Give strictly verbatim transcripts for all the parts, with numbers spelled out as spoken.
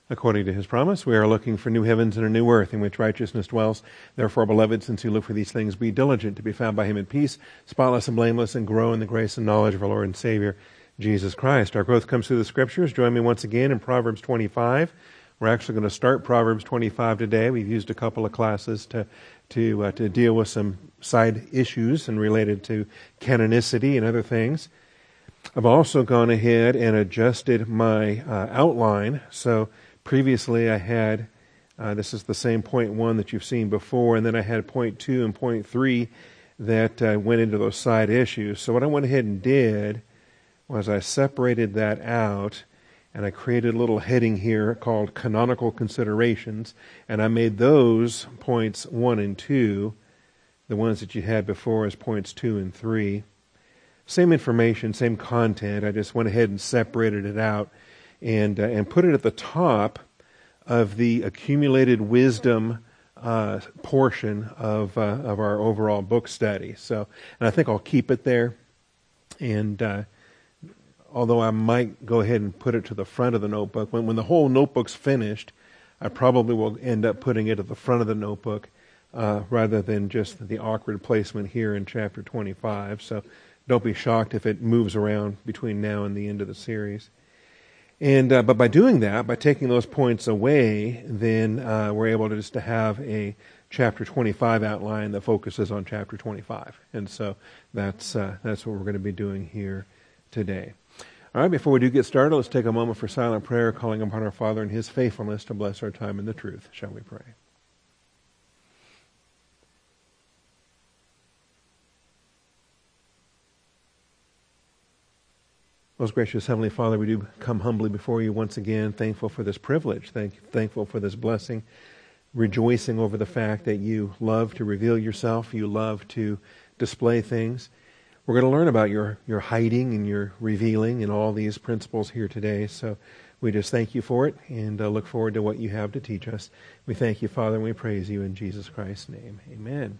According to his promise, we are looking for new heavens and a new earth in which righteousness dwells. Therefore, beloved, since you look for these things, be diligent to be found by him in peace, spotless and blameless, and grow in the grace and knowledge of our Lord and Savior, Jesus Christ. Our growth comes through the Scriptures. Join me once again in Proverbs twenty-five. We're actually going to start Proverbs twenty-five today. We've used a couple of classes to to uh, to deal with some side issues and related to canonicity and other things. I've also gone ahead and adjusted my uh, outline. So previously I had, uh, this is the same point one that you've seen before, and then I had point two and point three that uh, went into those side issues. So what I went ahead and did was I separated that out, and I created a little heading here called Canonical Considerations, and I made those points one and two, the ones that you had before as points two and three. Same information, same content. I just went ahead and separated it out and uh, and put it at the top of the accumulated wisdom uh, portion of uh, of our overall book study. So, and I think I'll keep it there. And uh, although I might go ahead and put it to the front of the notebook, when when the whole notebook's finished, I probably will end up putting it at the front of the notebook uh, rather than just the awkward placement here in chapter twenty-five. So don't be shocked if it moves around between now and the end of the series. And uh, but by doing that, by taking those points away, then uh, we're able to just to have a chapter twenty-five outline that focuses on chapter twenty-five. And so that's uh, that's what we're going to be doing here today. All right, before we do get started, let's take a moment for silent prayer, calling upon our Father and his faithfulness to bless our time in the truth. Shall we pray? Most gracious Heavenly Father, we do come humbly before you once again, thankful for this privilege, thank, thankful for this blessing, rejoicing over the fact that you love to reveal yourself, you love to display things. We're going to learn about your, your hiding and your revealing and all these principles here today, so we just thank you for it and uh, look forward to what you have to teach us. We thank you, Father, and we praise you in Jesus Christ's name. Amen.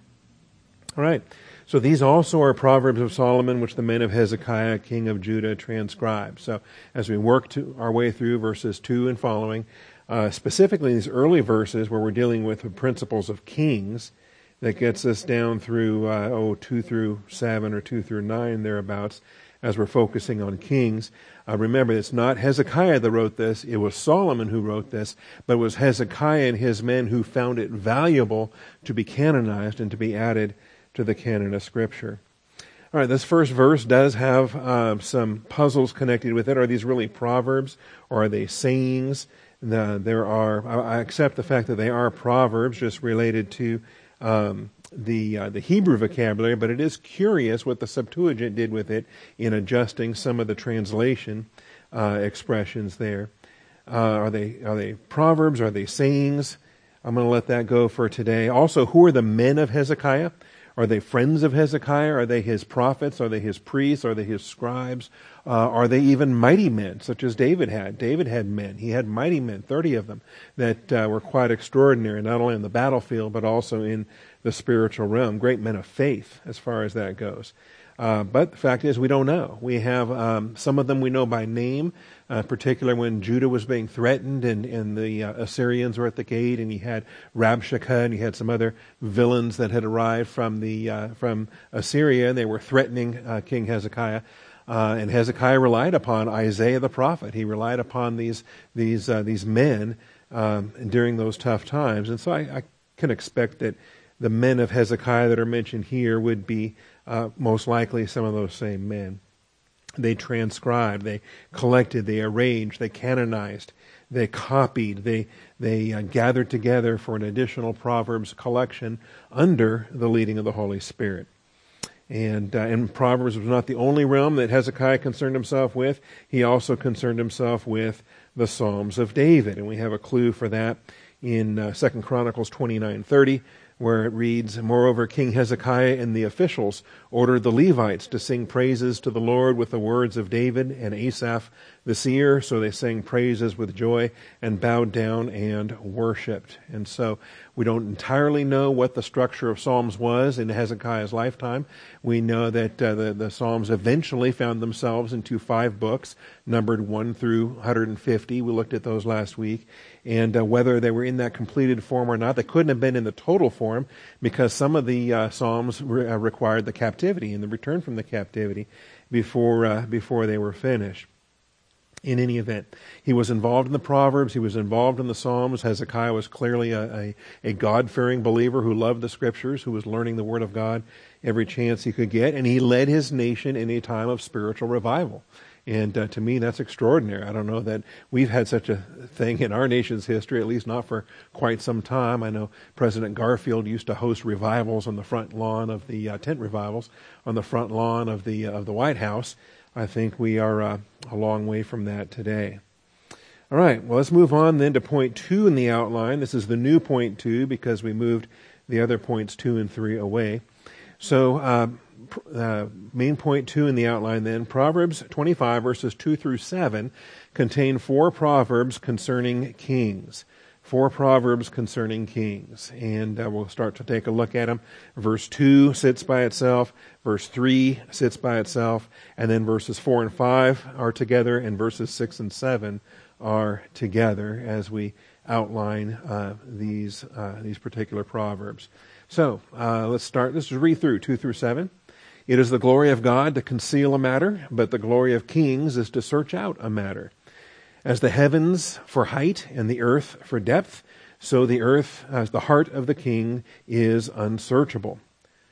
All right, so these also are Proverbs of Solomon, which the men of Hezekiah, king of Judah, transcribed. So as we work to our way through verses two and following, uh, specifically these early verses where we're dealing with the principles of kings, that gets us down through, uh, oh, two through seven or two through nine, thereabouts, as we're focusing on kings. Uh, remember, it's not Hezekiah that wrote this, it was Solomon who wrote this, but it was Hezekiah and his men who found it valuable to be canonized and to be added to the canon of Scripture. All right, this first verse does have uh, some puzzles connected with it. Are these really proverbs, or are they sayings? The, there are. I accept the fact that they are proverbs, just related to um, the uh, the Hebrew vocabulary. But it is curious what the Septuagint did with it in adjusting some of the translation uh, expressions there. Uh, are they are they proverbs? Are they sayings? I'm going to let that go for today. Also, who are the men of Hezekiah? Are they friends of Hezekiah? Are they his prophets? Are they his priests? Are they his scribes? Uh, are they even mighty men, such as David had? David had men. He had mighty men, thirty of them, that uh, were quite extraordinary, not only on the battlefield, but also in the spiritual realm. Great men of faith, as far as that goes. Uh, but the fact is, we don't know. We have um, some of them we know by name, uh, particularly when Judah was being threatened and, and the uh, Assyrians were at the gate, and he had Rabshakeh and he had some other villains that had arrived from the uh, from Assyria, and they were threatening uh, King Hezekiah. Uh, and Hezekiah relied upon Isaiah the prophet. He relied upon these these uh, these men um, during those tough times, and so I, I can expect that the men of Hezekiah that are mentioned here would be Uh, most likely some of those same men. They transcribed, they collected, they arranged, they canonized, they copied, they they uh, gathered together for an additional Proverbs collection under the leading of the Holy Spirit. And, uh, and Proverbs was not the only realm that Hezekiah concerned himself with. He also concerned himself with the Psalms of David, and we have a clue for that in uh, Second Chronicles twenty-nine thirty. Where it reads, "Moreover, King Hezekiah and the officials ordered the Levites to sing praises to the Lord with the words of David and Asaph, the seer, so they sang praises with joy and bowed down and worshipped. And so we don't entirely know what the structure of Psalms was in Hezekiah's lifetime. We know that uh, the, the Psalms eventually found themselves into five books, numbered one through one hundred fifty. We looked at those last week. And uh, whether they were in that completed form or not, they couldn't have been in the total form, because some of the uh, Psalms re- uh, required the captivity and the return from the captivity before uh, before they were finished. In any event, he was involved in the Proverbs, he was involved in the Psalms. Hezekiah was clearly a, a, a God-fearing believer who loved the Scriptures, who was learning the Word of God every chance he could get, and he led his nation in a time of spiritual revival. And uh, to me, that's extraordinary. I don't know that we've had such a thing in our nation's history, at least not for quite some time. I know President Garfield used to host revivals on the front lawn of the uh, tent revivals on the front lawn of the uh, of the White House. I think we are uh, a long way from that today. All right, well, let's move on then to point two in the outline. This is the new point two because we moved the other points two and three away. So, uh, uh, main point two in the outline then, Proverbs twenty-five verses two through seven contain four proverbs concerning kings. Four proverbs concerning kings. And uh, we'll start to take a look at them. Verse two sits by itself. Verse three sits by itself. And then verses four and five are together. And verses six and seven are together as we outline uh, these uh, these particular proverbs. So uh, let's start. Let's just read through two through seven. It is the glory of God to conceal a matter, but the glory of kings is to search out a matter. As the heavens for height and the earth for depth, so the earth, as the heart of the king, is unsearchable.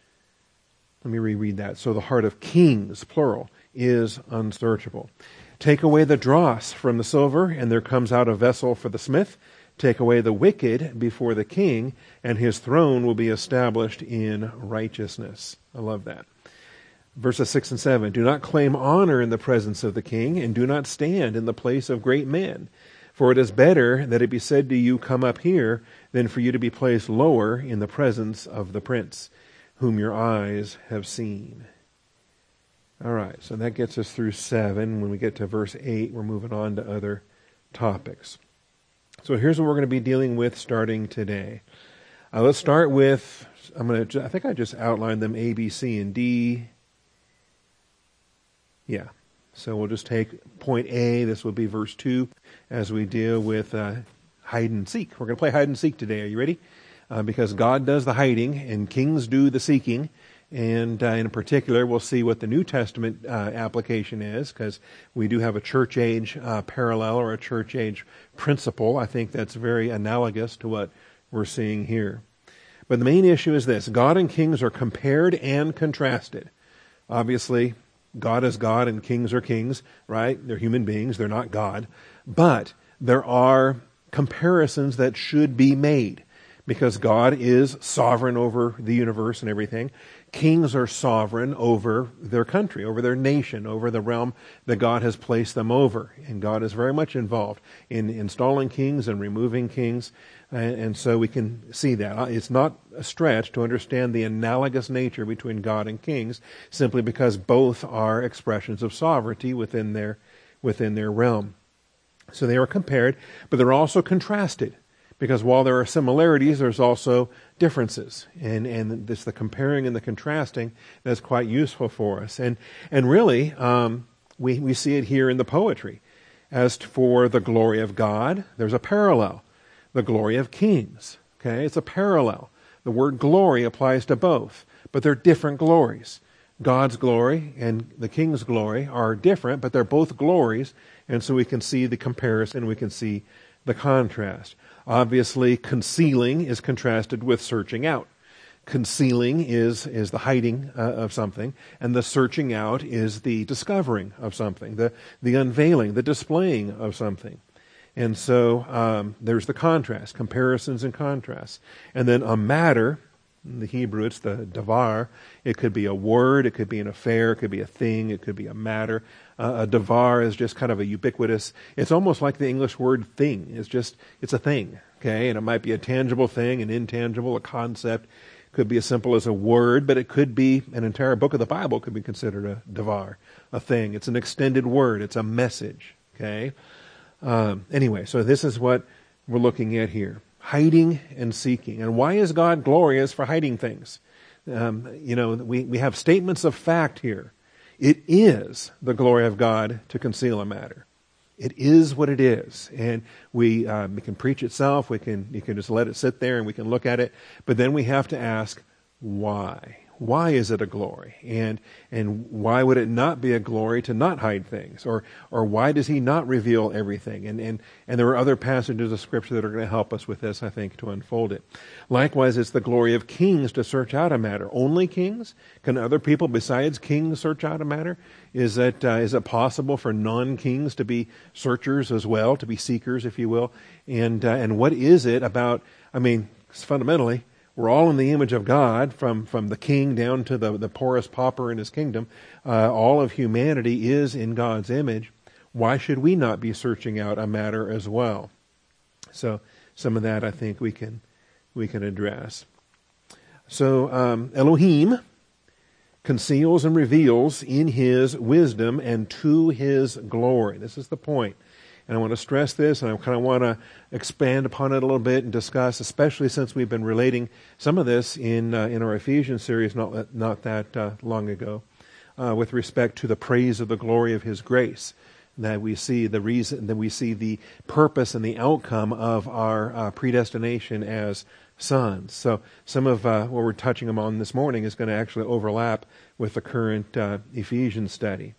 Let me reread that. So the heart of kings, plural, is unsearchable. Take away the dross from the silver, and there comes out a vessel for the smith. Take away the wicked before the king, and his throne will be established in righteousness. I love that. Verses six and seven, do not claim honor in the presence of the king, and do not stand in the place of great men. For it is better that it be said to you, come up here, than for you to be placed lower in the presence of the prince, whom your eyes have seen. All right, so that gets us through seven. When we get to verse eight, we're moving on to other topics. So here's what we're going to be dealing with starting today. Uh, let's start with, I'm going to, I think I just outlined them A, B, C, and D. Yeah, so we'll just take point A, this will be verse two, as we deal with uh, hide and seek. We're going to play hide and seek today. Are you ready? Uh, because God does the hiding and kings do the seeking. And uh, in particular, we'll see what the New Testament uh, application is, because we do have a church age uh, parallel or a church age principle. I think that's very analogous to what we're seeing here. But the main issue is this. God and kings are compared and contrasted. Obviously, God is God and kings are kings, right? They're human beings. They're not God. But there are comparisons that should be made because God is sovereign over the universe and everything. Kings are sovereign over their country, over their nation, over the realm that God has placed them over. And God is very much involved in installing kings and removing kings. And so we can see that. It's not a stretch to understand the analogous nature between God and kings, simply because both are expressions of sovereignty within their within their realm. So they are compared, but they're also contrasted, because while there are similarities, there's also differences. And and this the comparing and the contrasting that's quite useful for us. And and really, um, we we see it here in the poetry. As for the glory of God, there's a parallel. The glory of kings. Okay, it's a parallel. The word glory applies to both, but they're different glories. God's glory and the king's glory are different, but they're both glories, and so we can see the comparison, we can see the contrast. Obviously, concealing is contrasted with searching out. Concealing is, is the hiding uh, of something, and the searching out is the discovering of something, the, the unveiling, the displaying of something. And so um, there's the contrast, comparisons and contrasts. And then a matter, in the Hebrew it's the davar. It could be a word, it could be an affair, it could be a thing, it could be a matter. Uh, a davar is just kind of a ubiquitous, it's almost like the English word thing. It's just, it's a thing, okay? And it might be a tangible thing, an intangible, a concept. It could be as simple as a word, but it could be an entire book of the Bible could be considered a davar, a thing. It's an extended word, it's a message. Okay? Um, anyway, so this is what we're looking at here. Hiding and seeking. And why is God glorious for hiding things? Um, you know, we, we have statements of fact here. It is the glory of God to conceal a matter. It is what it is. And we, um, we can preach itself. We can, you can just let it sit there and we can look at it. But then we have to ask, why? Why is it a glory? And and why would it not be a glory to not hide things? Or or why does he not reveal everything? And and, and there are other passages of Scripture that are going to help us with this, I think, to unfold it. Likewise, it's the glory of kings to search out a matter. Only kings? Can other people besides kings search out a matter? Is that uh, is it possible for non-kings to be searchers as well, to be seekers, if you will? And uh, and what is it about, I mean, fundamentally, we're all in the image of God, from, from the king down to the, the poorest pauper in his kingdom. Uh, all of humanity is in God's image. Why should we not be searching out a matter as well? So some of that I think we can we can address. So um, Elohim conceals and reveals in his wisdom and to his glory. This is the point. And I want to stress this, and I kind of want to expand upon it a little bit and discuss, especially since we've been relating some of this in uh, in our Ephesians series not not that uh, long ago, uh, with respect to the praise of the glory of His grace. That we see the reason, that we see the purpose and the outcome of our uh, predestination as sons. So some of uh, what we're touching on this morning is going to actually overlap with the current uh, Ephesians study.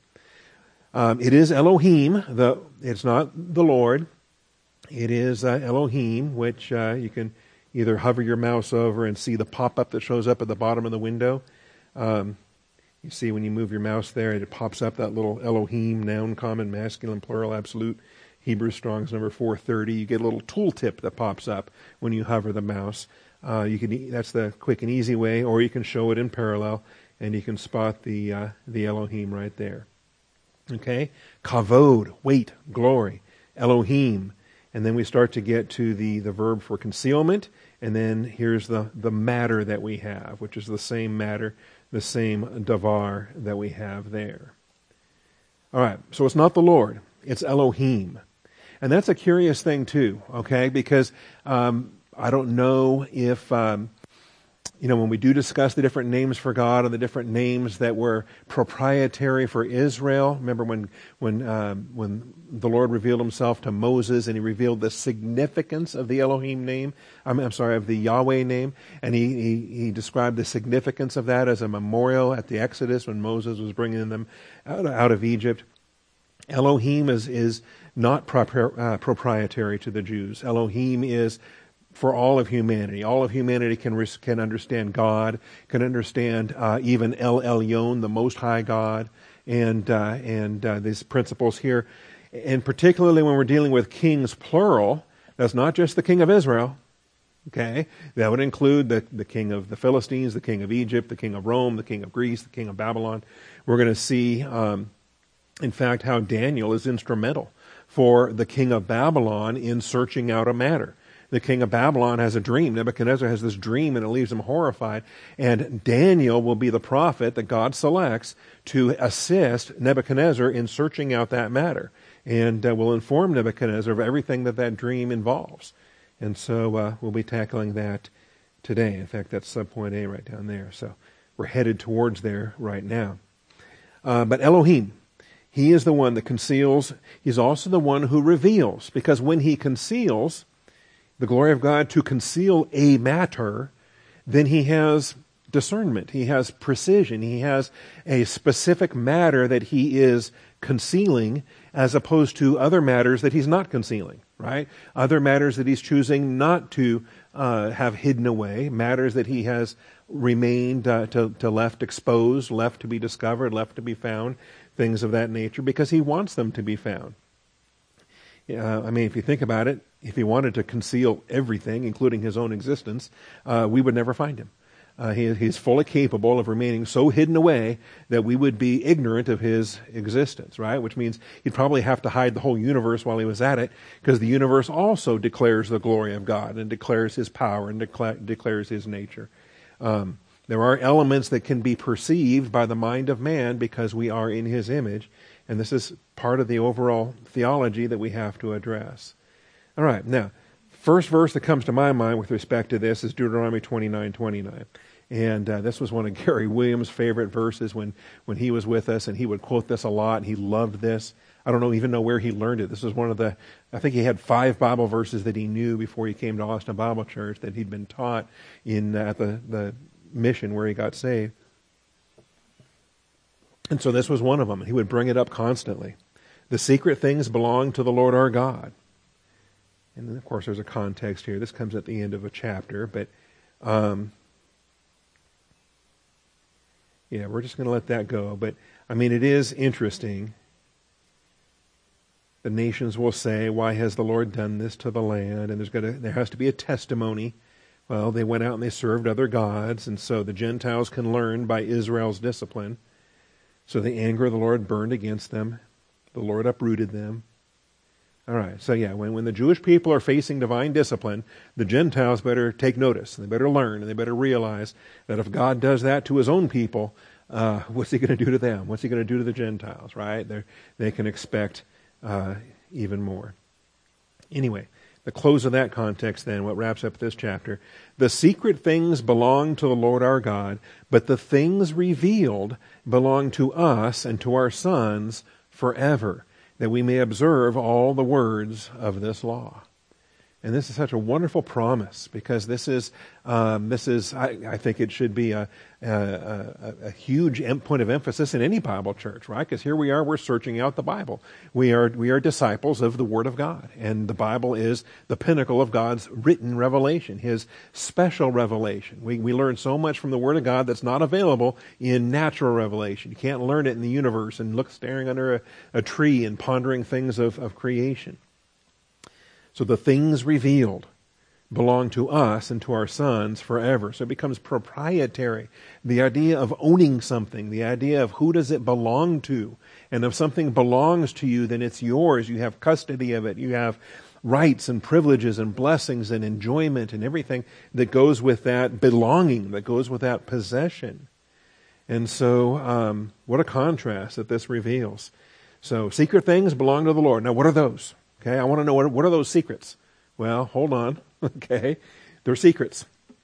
Um, it is Elohim. The it's not the Lord. It is uh, Elohim, which uh, you can either hover your mouse over and see the pop-up that shows up at the bottom of the window. Um, you see when you move your mouse there, it pops up that little Elohim, noun, common, masculine, plural, absolute, Hebrew Strong's number four thirty. You get a little tooltip that pops up when you hover the mouse. Uh, you can that's the quick and easy way, or you can show it in parallel, and you can spot the uh, the Elohim right there. Okay, kavod, weight, glory, Elohim, and then we start to get to the, the verb for concealment, and then here's the, the matter that we have, which is the same matter, the same davar that we have there. All right, so it's not the Lord, it's Elohim. And that's a curious thing too, okay, because um, I don't know if... Um, You know, when we do discuss the different names for God and the different names that were proprietary for Israel, remember when when um, when the Lord revealed himself to Moses and he revealed the significance of the Elohim name, I'm, I'm sorry, of the Yahweh name, and he, he, he described the significance of that as a memorial at the Exodus when Moses was bringing them out, out of Egypt. Elohim is, is not propri- uh, proprietary to the Jews. Elohim is for all of humanity. All of humanity can can understand God, can understand uh, even El Elyon, the Most High God, and uh, and uh, these principles here. And particularly when we're dealing with kings, plural, that's not just the king of Israel, okay? That would include the, the king of the Philistines, the king of Egypt, the king of Rome, the king of Greece, the king of Babylon. We're going to see, um, in fact, how Daniel is instrumental for the king of Babylon in searching out a matter. The king of Babylon has a dream. Nebuchadnezzar has this dream and it leaves him horrified. And Daniel will be the prophet that God selects to assist Nebuchadnezzar in searching out that matter. And uh, will inform Nebuchadnezzar of everything that that dream involves. And so uh, we'll be tackling that today. In fact, that's subpoint A right down there. So we're headed towards there right now. Uh, but Elohim, he is the one that conceals. He's also the one who reveals. Because when he conceals the glory of God to conceal a matter, then he has discernment. He has precision. He has a specific matter that he is concealing as opposed to other matters that he's not concealing, right? Other matters that he's choosing not to uh, have hidden away, matters that he has remained uh, to, to left exposed, left to be discovered, left to be found, things of that nature, because he wants them to be found. Uh, I mean, if you think about it, if he wanted to conceal everything, including his own existence, uh, we would never find him. Uh, he, he's fully capable of remaining so hidden away that we would be ignorant of his existence, right? Which means he'd probably have to hide the whole universe while he was at it, because the universe also declares the glory of God and declares his power and decla- declares his nature. Um, there are elements that can be perceived by the mind of man because we are in his image, And this is part of the overall theology that we have to address. All right, now, first verse that comes to my mind with respect to this is Deuteronomy twenty-nine twenty-nine. And uh, this was one of Gary Williams' favorite verses when, when he was with us, and he would quote this a lot. He loved this. I don't know, even know where he learned it. This was one of the, I think he had five Bible verses that he knew before he came to Austin Bible Church that he'd been taught in uh, at the, the mission where he got saved. And so this was one of them. He would bring it up constantly. The secret things belong to the Lord our God. And then, of course, there's a context here. This comes at the end of a chapter, but um, yeah, we're just going to let that go. But, I mean, it is interesting. The nations will say, why has the Lord done this to the land? And there's got to, there has to be a testimony. Well, they went out and they served other gods, and so the Gentiles can learn by Israel's discipline. So the anger of the Lord burned against them. The Lord uprooted them. All right, so yeah, when, when the Jewish people are facing divine discipline, the Gentiles better take notice, and they better learn, and they better realize that if God does that to his own people, uh, what's he going to do to them? What's he going to do to the Gentiles, right? They're, they can expect uh, even more. Anyway, the close of that context then, what wraps up this chapter, the secret things belong to the Lord our God, but the things revealed belong to us and to our sons forever, that we may observe all the words of this law. And this is such a wonderful promise, because this is, um, this is, I, I think it should be a, a, a, a huge point of emphasis in any Bible church, right? Because here we are, we're searching out the Bible. We are, we are disciples of the Word of God, and the Bible is the pinnacle of God's written revelation, His special revelation. We, we learn so much from the Word of God that's not available in natural revelation. You can't learn it in the universe and look staring under a, a tree and pondering things of, of creation. So the things revealed belong to us and to our sons forever. So it becomes proprietary. The idea of owning something, the idea of who does it belong to. And if something belongs to you, then it's yours. You have custody of it. You have rights and privileges and blessings and enjoyment and everything that goes with that belonging, that goes with that possession. And so um, what a contrast that this reveals. So secret things belong to the Lord. Now what are those? Okay, I want to know, what, what are those secrets? Well, hold on. Okay, they're secrets.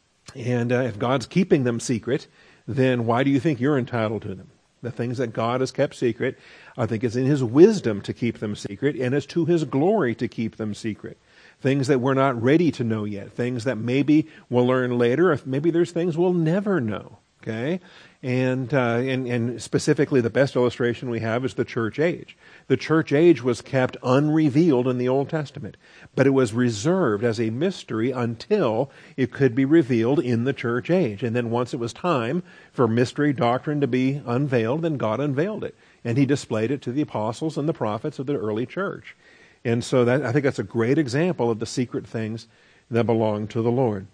And uh, if God's keeping them secret, then why do you think you're entitled to them? The things that God has kept secret, I think it's in His wisdom to keep them secret, and it's to His glory to keep them secret. Things that we're not ready to know yet, things that maybe we'll learn later, if maybe there's things we'll never know. Okay, and, uh, and and specifically the best illustration we have is the church age. The church age was kept unrevealed in the Old Testament, but it was reserved as a mystery until it could be revealed in the church age. And then once it was time for mystery doctrine to be unveiled, then God unveiled it, and He displayed it to the apostles and the prophets of the early church. And so that, I think that's a great example of the secret things that belong to the Lord.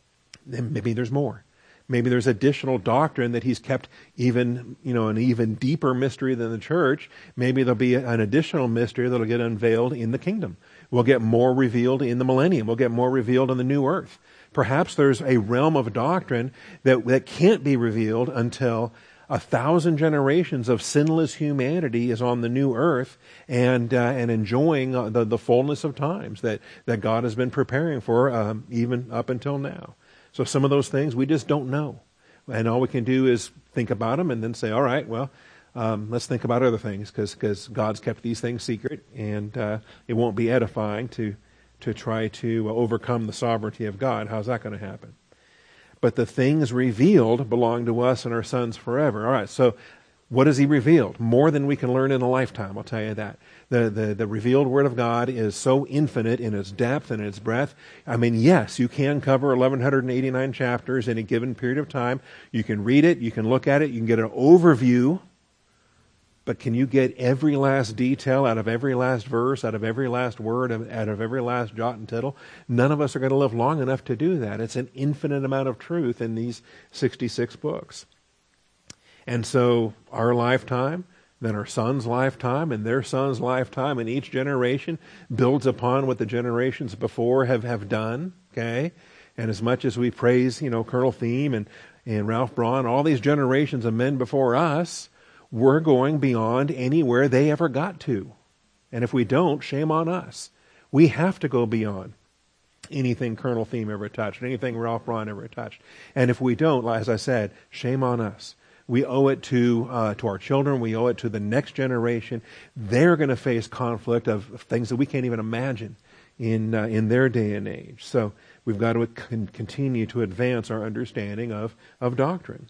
Then maybe there's more. Maybe there's additional doctrine that He's kept even, you know, an even deeper mystery than the church. Maybe there'll be an additional mystery that'll get unveiled in the kingdom. We'll get more revealed in the millennium. We'll get more revealed in the new earth. Perhaps there's a realm of doctrine that, that can't be revealed until a thousand generations of sinless humanity is on the new earth and uh, and enjoying uh, the, the fullness of times that, that God has been preparing for um, even up until now. So some of those things we just don't know. And all we can do is think about them and then say, all right, well, um, let's think about other things, because because God's kept these things secret, and uh, it won't be edifying to, to try to overcome the sovereignty of God. How's that going to happen? But the things revealed belong to us and our sons forever. All right, so what has He revealed? More than we can learn in a lifetime, I'll tell you that. The, the, the revealed Word of God is so infinite in its depth and its breadth. I mean, yes, you can cover eleven eighty-nine chapters in a given period of time. You can read it, you can look at it, you can get an overview. But can you get every last detail out of every last verse, out of every last word, out of every last jot and tittle? None of us are going to live long enough to do that. It's an infinite amount of truth in these sixty-six books. And so our lifetime, then our son's lifetime, and their son's lifetime, and each generation builds upon what the generations before have, have done, okay? And as much as we praise, you know, Colonel Thiem and, and Ralph Braun, all these generations of men before us, we're going beyond anywhere they ever got to. And if we don't, shame on us. We have to go beyond anything Colonel Thiem ever touched, anything Ralph Braun ever touched. And if we don't, as I said, shame on us. We owe it to uh, to our children. We owe it to the next generation. They're going to face conflict of, of things that we can't even imagine in uh, in their day and age. So we've got to con- continue to advance our understanding of, of doctrine.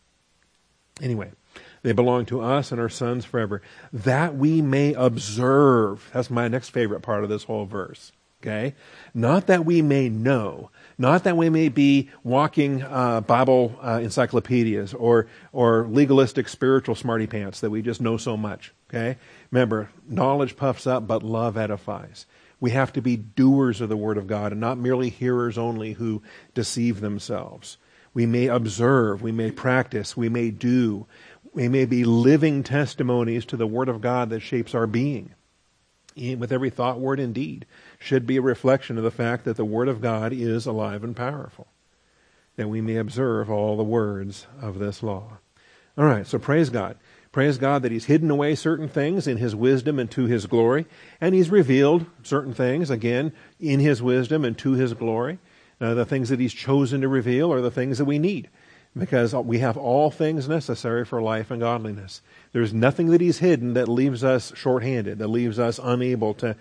Anyway, they belong to us and our sons forever, that we may observe. That's my next favorite part of this whole verse. Okay? Not that we may know. Not that we may be walking uh, Bible uh, encyclopedias or or legalistic spiritual smarty pants that we just know so much. Okay? Remember, knowledge puffs up, but love edifies. We have to be doers of the Word of God and not merely hearers only who deceive themselves. We may observe, we may practice, we may do. We may be living testimonies to the Word of God that shapes our being. With every thought, word, and deed should be a reflection of the fact that the Word of God is alive and powerful, that we may observe all the words of this law. All right, so praise God. Praise God that He's hidden away certain things in His wisdom and to His glory, and He's revealed certain things, again, in His wisdom and to His glory. Uh, the things that He's chosen to reveal are the things that we need, because we have all things necessary for life and godliness. There's nothing that He's hidden that leaves us shorthanded, that leaves us unable to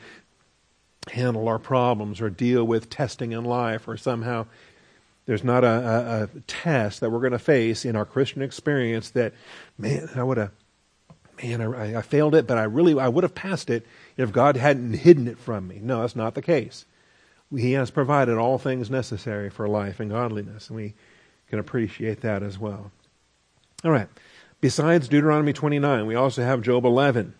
handle our problems or deal with testing in life, or somehow there's not a, a, a test that we're going to face in our Christian experience that, man, I would have, man, I, I failed it, but I really, I would have passed it if God hadn't hidden it from me. No, that's not the case. He has provided all things necessary for life and godliness, and we can appreciate that as well. All right. Besides Deuteronomy twenty-nine, we also have Job eleven.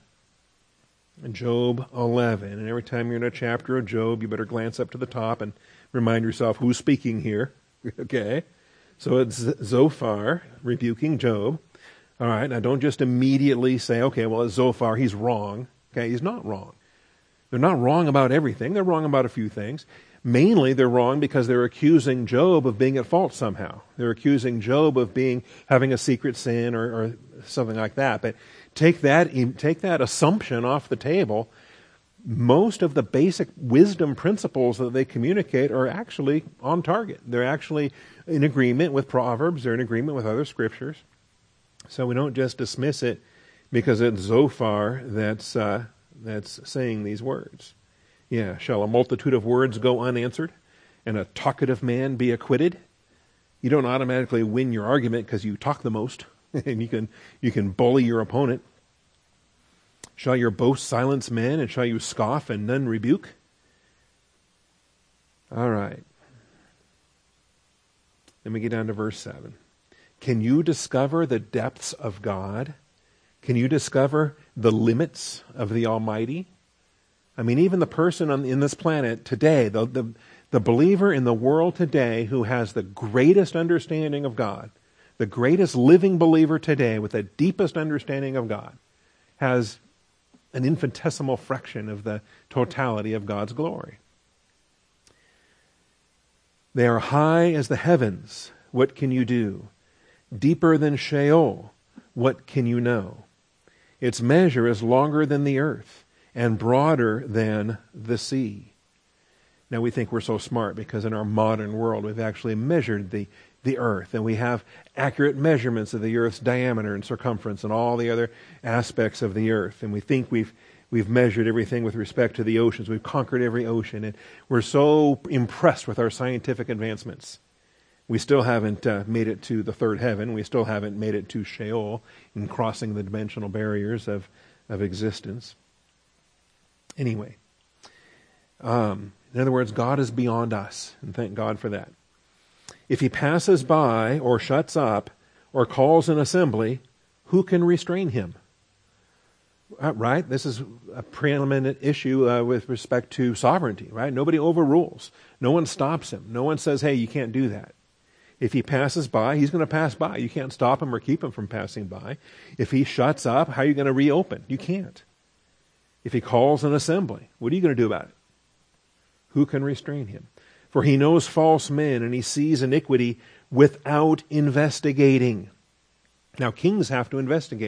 Job eleven. And every time you're in a chapter of Job, you better glance up to the top and remind yourself who's speaking here. Okay? So it's Zophar rebuking Job. All right. Now don't just immediately say, okay, well, it's Zophar. He's wrong. Okay? He's not wrong. They're not wrong about everything. They're wrong about a few things. Mainly, they're wrong because they're accusing Job of being at fault somehow. They're accusing Job of being having a secret sin or, or something like that. But take that take that assumption off the table. Most of the basic wisdom principles that they communicate are actually on target. They're actually in agreement with Proverbs. They're in agreement with other scriptures. So we don't just dismiss it because it's Zophar that's uh, that's saying these words. Yeah, shall a multitude of words go unanswered, and a talkative man be acquitted? You don't automatically win your argument because you talk the most, and you can you can bully your opponent. Shall your boast silence men, and shall you scoff and none rebuke? All right. Then we get down to verse seven. Can you discover the depths of God? Can you discover the limits of the Almighty? I mean, even the person on, in this planet today, the, the the believer in the world today who has the greatest understanding of God, the greatest living believer today with the deepest understanding of God, has an infinitesimal fraction of the totality of God's glory. They are high as the heavens. What can you do? Deeper than Sheol. What can you know? Its measure is longer than the earth, and broader than the sea. Now we think we're so smart because in our modern world we've actually measured the, the earth, and we have accurate measurements of the earth's diameter and circumference and all the other aspects of the earth. And we think we've we've measured everything with respect to the oceans. We've conquered every ocean, and we're so impressed with our scientific advancements. We still haven't uh, made it to the third heaven. We still haven't made it to Sheol in crossing the dimensional barriers of, of existence. Anyway, um, in other words, God is beyond us, and thank God for that. If He passes by or shuts up or calls an assembly, who can restrain Him? Uh, right? This is a preeminent issue uh, with respect to sovereignty, right? Nobody overrules. No one stops Him. No one says, hey, you can't do that. If He passes by, He's going to pass by. You can't stop Him or keep Him from passing by. If He shuts up, how are you going to reopen? You can't. If He calls an assembly, what are you going to do about it? Who can restrain Him? For He knows false men, and He sees iniquity without investigating. Now, kings have to investigate.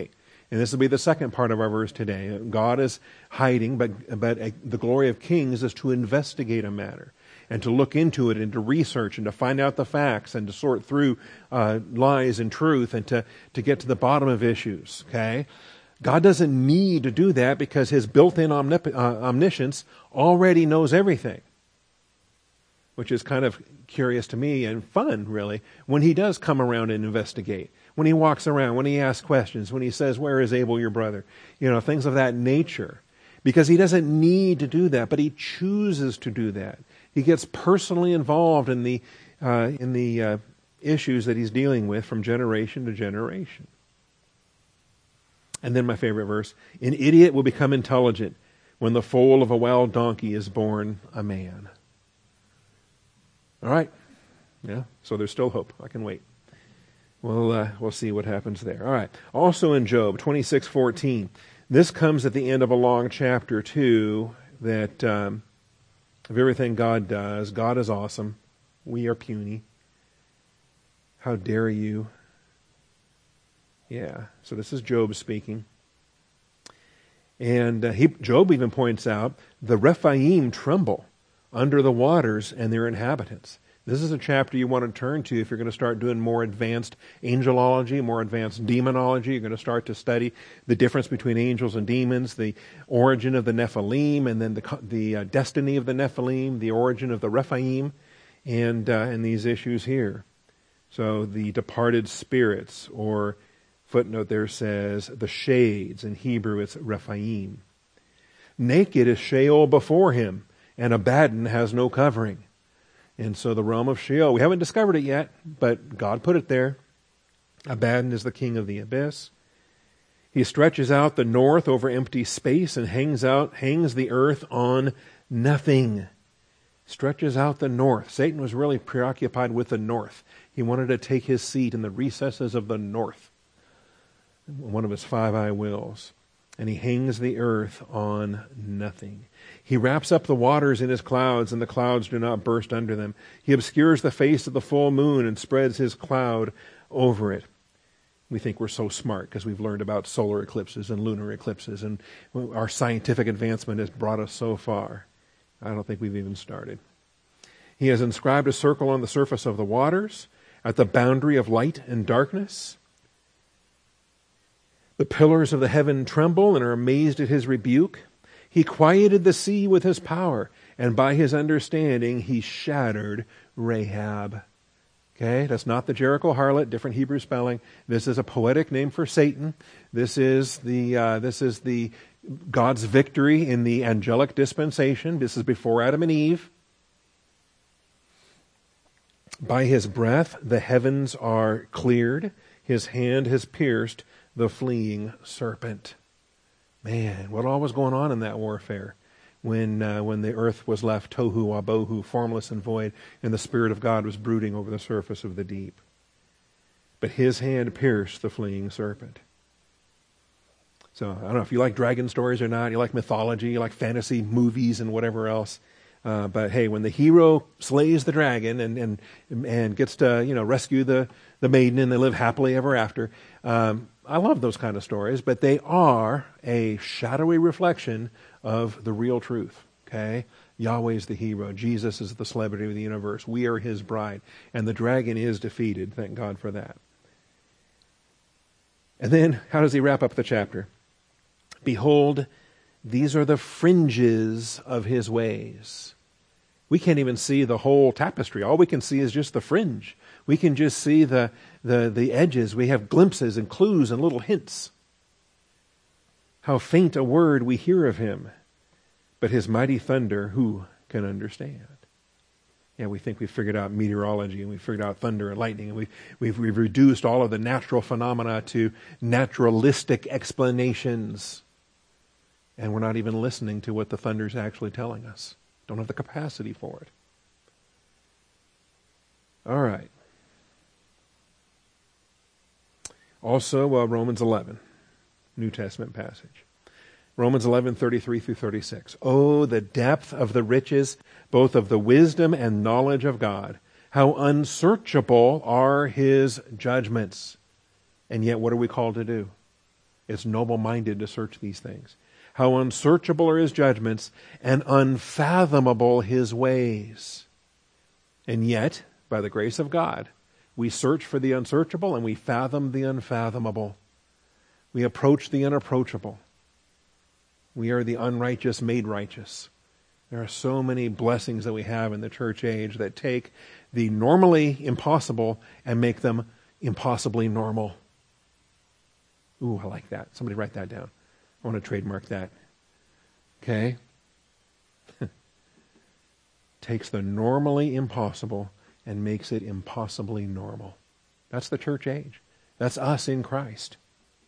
And this will be the second part of our verse today. God is hiding, but, but the glory of kings is to investigate a matter and to look into it and to research and to find out the facts and to sort through uh, lies and truth and to, to get to the bottom of issues, okay? God doesn't need to do that because his built-in omnip- uh, omniscience already knows everything, which is kind of curious to me and fun, really, when he does come around and investigate, when he walks around, when he asks questions, when he says, "Where is Abel, your brother?" You know, things of that nature. Because he doesn't need to do that, but he chooses to do that. He gets personally involved in the uh, in the uh, issues that he's dealing with from generation to generation. And then my favorite verse, "An idiot will become intelligent when the foal of a wild donkey is born a man." All right. Yeah, so there's still hope. I can wait. We'll, uh, we'll see what happens there. All right. Also in Job twenty-six fourteen, this comes at the end of a long chapter, too, that um, of everything God does. God is awesome. We are puny. How dare you? Yeah, so this is Job speaking. And uh, he, Job even points out, the Rephaim tremble under the waters and their inhabitants. This is a chapter you want to turn to if you're going to start doing more advanced angelology, more advanced demonology. You're going to start to study the difference between angels and demons, the origin of the Nephilim, and then the, the uh, destiny of the Nephilim, the origin of the Rephaim, and, uh, and these issues here. So the departed spirits, or footnote there says the shades. In Hebrew it's Rephaim. Naked is Sheol before him, and Abaddon has no covering. And so the realm of Sheol, we haven't discovered it yet, but God put it there. Abaddon is the king of the abyss. He stretches out the north over empty space and hangs out, hangs the earth on nothing. Stretches out the north. Satan was really preoccupied with the north. He wanted to take his seat in the recesses of the north, one of his five I wills. And he hangs the earth on nothing. He wraps up the waters in his clouds, and the clouds do not burst under them. He obscures the face of the full moon and spreads his cloud over it. We think we're so smart because we've learned about solar eclipses and lunar eclipses, and our scientific advancement has brought us so far. I don't think we've even started. He has inscribed a circle on the surface of the waters, at the boundary of light and darkness. The pillars of the heaven tremble and are amazed at his rebuke. He quieted the sea with his power, and by his understanding he shattered Rahab. Okay, that's not the Jericho harlot, different Hebrew spelling. This is a poetic name for Satan. This is the uh, this is the God's victory in the angelic dispensation. This is before Adam and Eve. By his breath the heavens are cleared. His hand has pierced the fleeing serpent. Man, what all was going on in that warfare when uh, when the earth was left tohu wabohu, formless and void, and the Spirit of God was brooding over the surface of the deep. But his hand pierced the fleeing serpent. So I don't know if you like dragon stories or not, you like mythology, you like fantasy movies and whatever else. Uh, but hey, when the hero slays the dragon and and and gets to you know rescue the the maiden and they live happily ever after, um, I love those kind of stories. But they are a shadowy reflection of the real truth. Okay, Yahweh's the hero. Jesus is the celebrity of the universe. We are His bride, and the dragon is defeated. Thank God for that. And then, how does he wrap up the chapter? Behold, these are the fringes of his ways. We can't even see the whole tapestry. All we can see is just the fringe. We can just see the, the, the edges. We have glimpses and clues and little hints. How faint a word we hear of him, but his mighty thunder, who can understand? Yeah, we think we've figured out meteorology and we've figured out thunder and lightning, and we've, we've, we've reduced all of the natural phenomena to naturalistic explanations. And we're not even listening to what the thunder's actually telling us. Don't have the capacity for it. All right. Also, uh, Romans eleven, New Testament passage. Romans eleven, thirty-three through thirty-six. Oh, the depth of the riches, both of the wisdom and knowledge of God. How unsearchable are his judgments. And yet, what are we called to do? It's noble-minded to search these things. How unsearchable are his judgments and unfathomable his ways. And yet, by the grace of God, we search for the unsearchable and we fathom the unfathomable. We approach the unapproachable. We are the unrighteous made righteous. There are so many blessings that we have in the church age that take the normally impossible and make them impossibly normal. Ooh, I like that. Somebody write that down. I want to trademark that. Okay? Takes the normally impossible and makes it impossibly normal. That's the church age. That's us in Christ.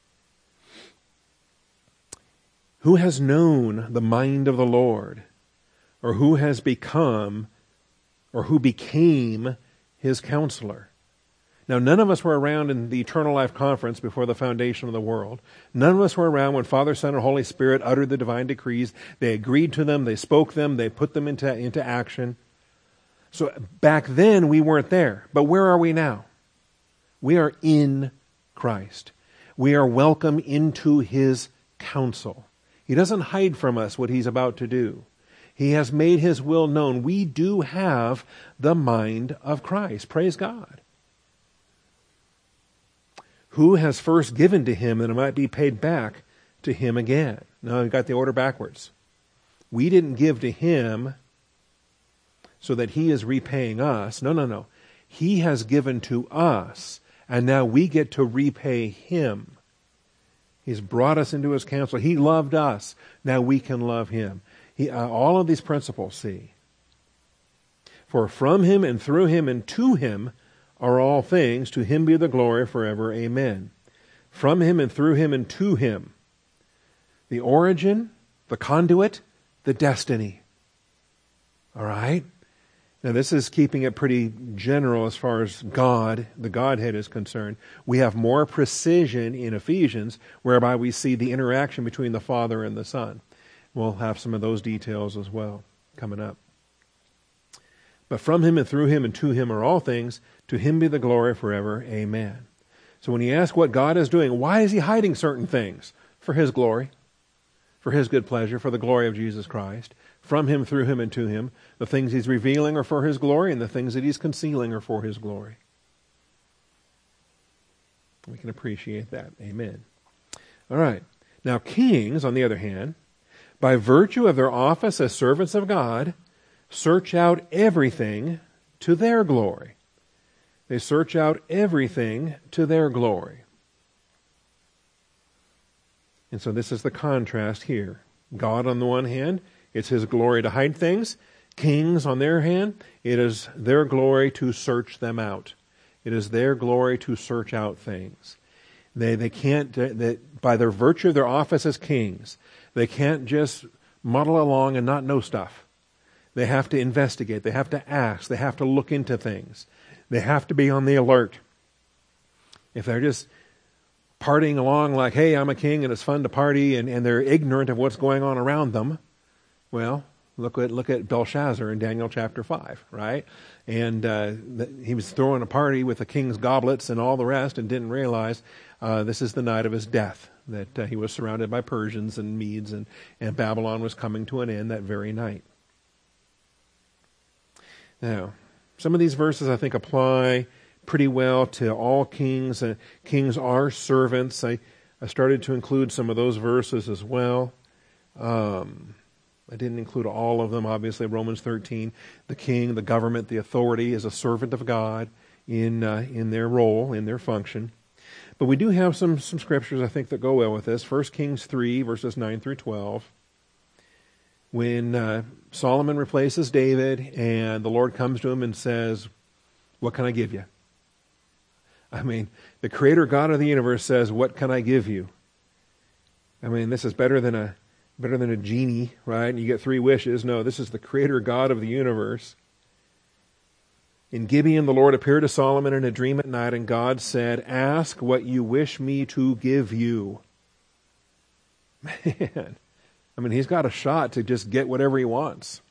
Who has known the mind of the Lord? Or who has become, or who became his counselor? Now, none of us were around in the Eternal Life Conference before the foundation of the world. None of us were around when Father, Son, and Holy Spirit uttered the divine decrees. They agreed to them, they spoke them, they put them into, into action. So back then, we weren't there. But where are we now? We are in Christ. We are welcome into his counsel. He doesn't hide from us what he's about to do. He has made his will known. We do have the mind of Christ. Praise God. Who has first given to him that it might be paid back to him again? No, we got the order backwards. We didn't give to him so that he is repaying us. No, no, no. He has given to us, and now we get to repay him. He's brought us into his counsel. He loved us. Now we can love him. He, uh, all of these principles, see. For from him and through him and to him are all things. To him be the glory forever. Amen. From him and through him and to him. The origin, the conduit, the destiny. All right? Now this is keeping it pretty general as far as God, the Godhead is concerned. We have more precision in Ephesians, whereby we see the interaction between the Father and the Son. We'll have some of those details as well coming up. But from him and through him and to him are all things. To him be the glory forever. Amen. So when you ask what God is doing, why is he hiding certain things? For his glory, for his good pleasure, for the glory of Jesus Christ. From him, through him, and to him. The things he's revealing are for his glory, and the things that he's concealing are for his glory. We can appreciate that. Amen. All right. Now kings, on the other hand, by virtue of their office as servants of God, search out everything to their glory. They search out everything to their glory. And so this is the contrast here. God on the one hand, it's his glory to hide things. Kings on their hand, it is their glory to search them out. It is their glory to search out things. They they can't, they, by their virtue of their office as kings, they can't just muddle along and not know stuff. They have to investigate. They have to ask. They have to look into things. They have to be on the alert. If they're just partying along like, hey, I'm a king and it's fun to party, and, and they're ignorant of what's going on around them, well, look at look at Belshazzar in Daniel chapter five, right? And uh, the, he was throwing a party with the king's goblets and all the rest and didn't realize uh, this is the night of his death, that uh, he was surrounded by Persians and Medes, and, and Babylon was coming to an end that very night. Now, some of these verses I think apply pretty well to all kings. Uh, kings are servants. I, I started to include some of those verses as well. Um, I didn't include all of them, obviously. Romans thirteen, the king, the government, the authority is a servant of God in uh, in their role, in their function. But we do have some, some scriptures, I think, that go well with this. First Kings three, verses nine through twelve. When uh, Solomon replaces David and the Lord comes to him and says, what can I give you? I mean, the creator God of the universe says, what can I give you? I mean, this is better than a better than a genie, right? And you get three wishes. No, this is the creator God of the universe. In Gibeon, the Lord appeared to Solomon in a dream at night, and God said, ask what you wish me to give you. Man, I mean, he's got a shot to just get whatever he wants.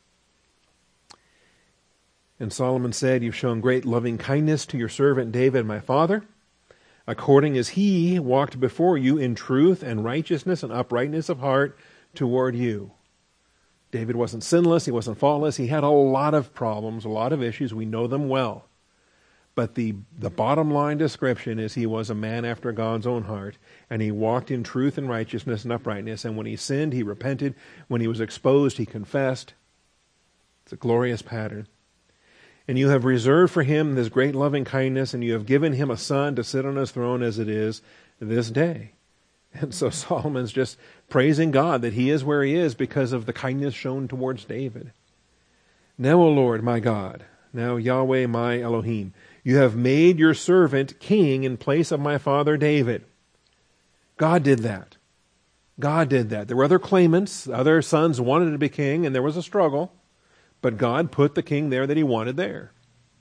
And Solomon said, you've shown great loving kindness to your servant David, my father. according as he walked before you in truth and righteousness and uprightness of heart toward you. David wasn't sinless, he wasn't faultless, he had a lot of problems, a lot of issues, we know them well. But the, the bottom line description is he was a man after God's own heart, and he walked in truth and righteousness and uprightness, and when he sinned, he repented. When he was exposed, he confessed. It's a glorious pattern. And you have reserved for him this great loving kindness, and you have given him a son to sit on his throne as it is this day. And so Solomon's just praising God that he is where he is because of the kindness shown towards David. Now, O Lord, my God, now Yahweh, my Elohim, you have made your servant king in place of my father David. God did that. God did that. There were other claimants, other sons wanted to be king, and there was a struggle. But God put the king there that he wanted there.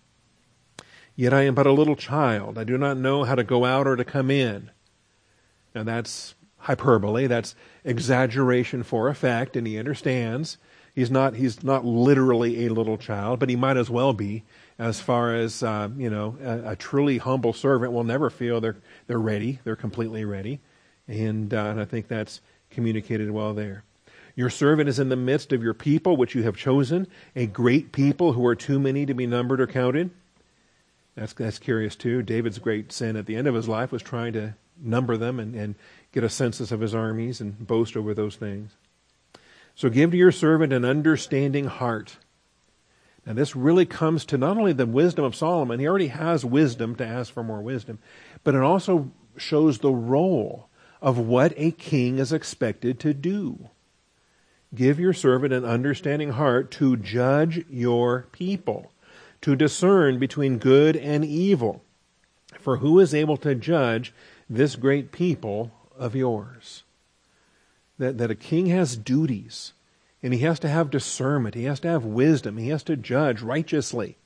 Yet I am but a little child. I do not know how to go out or to come in. Now that's hyperbole. That's exaggeration for effect, and he understands. He's not, he's not literally a little child, but he might as well be, as far as, uh, you know, a, a truly humble servant will never feel they're, they're ready. They're completely ready. And, uh, and I think that's communicated well there. Your servant is in the midst of your people, which you have chosen, a great people who are too many to be numbered or counted. That's, that's curious too. David's great sin at the end of his life was trying to number them and, and get a census of his armies and boast over those things. So give to your servant an understanding heart. Now this really comes to not only the wisdom of Solomon, he already has wisdom to ask for more wisdom, but it also shows the role of what a king is expected to do. Give your servant an understanding heart to judge your people, to discern between good and evil. For who is able to judge this great people of yours? That, that a king has duties, and he has to have discernment, he has to have wisdom, he has to judge righteously.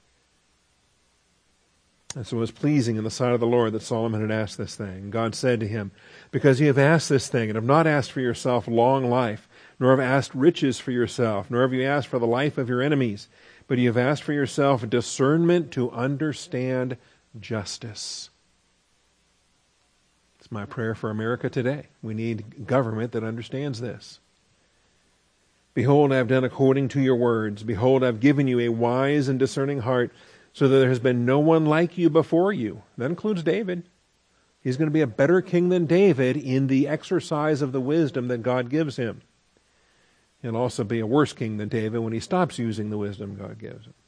And so it was pleasing in the sight of the Lord that Solomon had asked this thing. God said to him, because you have asked this thing, and have not asked for yourself long life, nor have asked riches for yourself, nor have you asked for the life of your enemies, but you have asked for yourself discernment to understand justice. It's my prayer for America today. We need government that understands this. Behold, I have done according to your words. Behold, I have given you a wise and discerning heart, so that there has been no one like you before you. That includes David. He's going to be a better king than David in the exercise of the wisdom that God gives him. He'll also be a worse king than David when he stops using the wisdom God gives him.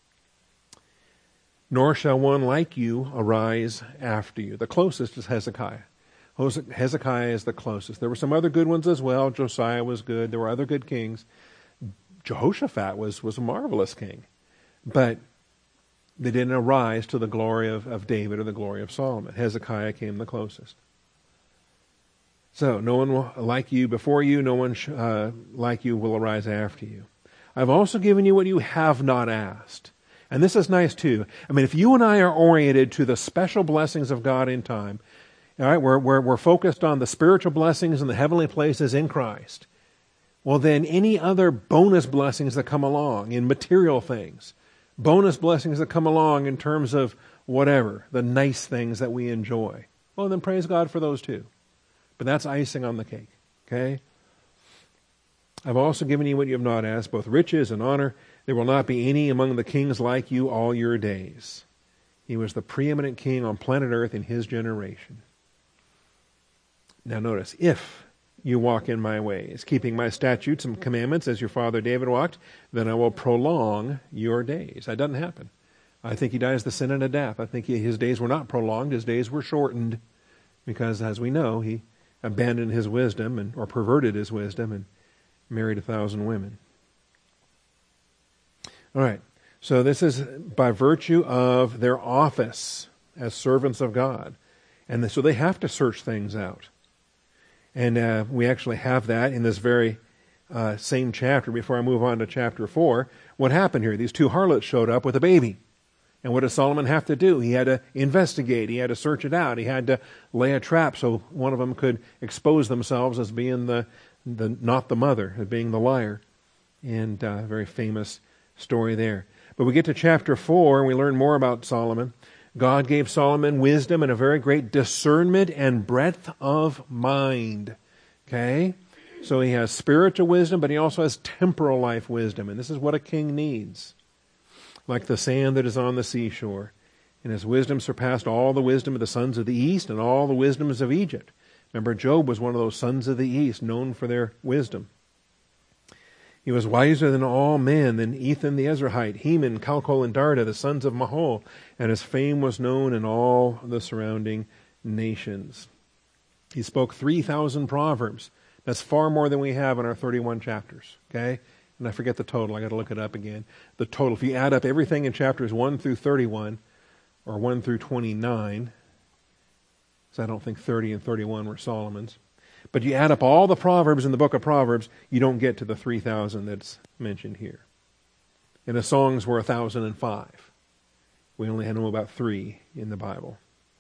Nor shall one like you arise after you. The closest is Hezekiah. Hezekiah is the closest. There were some other good ones as well. Josiah was good. There were other good kings. Jehoshaphat was, was a marvelous king. But they didn't arise to the glory of, of David or the glory of Solomon. Hezekiah came the closest. So, no one will like you before you, no one sh- uh, like you will arise after you. I've also given you what you have not asked. And this is nice too. I mean, if you and I are oriented to the special blessings of God in time, all right, we're, we're, we're focused on the spiritual blessings and the heavenly places in Christ, well then any other bonus blessings that come along in material things, bonus blessings that come along in terms of whatever, the nice things that we enjoy, well then praise God for those too. But that's icing on the cake, okay? I've also given you what you have not asked, both riches and honor. There will not be any among the kings like you all your days. He was the preeminent king on planet Earth in his generation. Now notice, if you walk in my ways, keeping my statutes and commandments as your father David walked, then I will prolong your days. That doesn't happen. I think he dies the sin and a death. I think he, his days were not prolonged. His days were shortened because, as we know, he abandoned his wisdom and or perverted his wisdom and married a thousand women. All right. So this is by virtue of their office as servants of God. And so they have to search things out. And uh, we actually have that in this very uh, same chapter. Before I move on to chapter four, what happened here? These two harlots showed up with a baby. And what did Solomon have to do? He had to investigate. He had to search it out. He had to lay a trap so one of them could expose themselves as being the, the not the mother, as being the liar. And a uh, very famous story there. But we get to chapter four, and we learn more about Solomon. God gave Solomon wisdom and a very great discernment and breadth of mind. Okay? So he has spiritual wisdom, but he also has temporal life wisdom. And this is what a king needs. Like the sand that is on the seashore. And his wisdom surpassed all the wisdom of the sons of the east and all the wisdoms of Egypt. Remember, Job was one of those sons of the east, known for their wisdom. He was wiser than all men, than Ethan the Ezrahite, Heman, Calcol, and Darda, the sons of Mahol, and his fame was known in all the surrounding nations. He spoke three thousand proverbs. That's far more than we have in our thirty-one chapters, okay? And I forget the total. I got to look it up again. The total, if you add up everything in chapters one through thirty-one, or one through twenty-nine, because I don't think thirty and thirty-one were Solomon's. But you add up all the Proverbs in the book of Proverbs, you don't get to the three thousand that's mentioned here. And the songs were one thousand five. We only know about three in the Bible.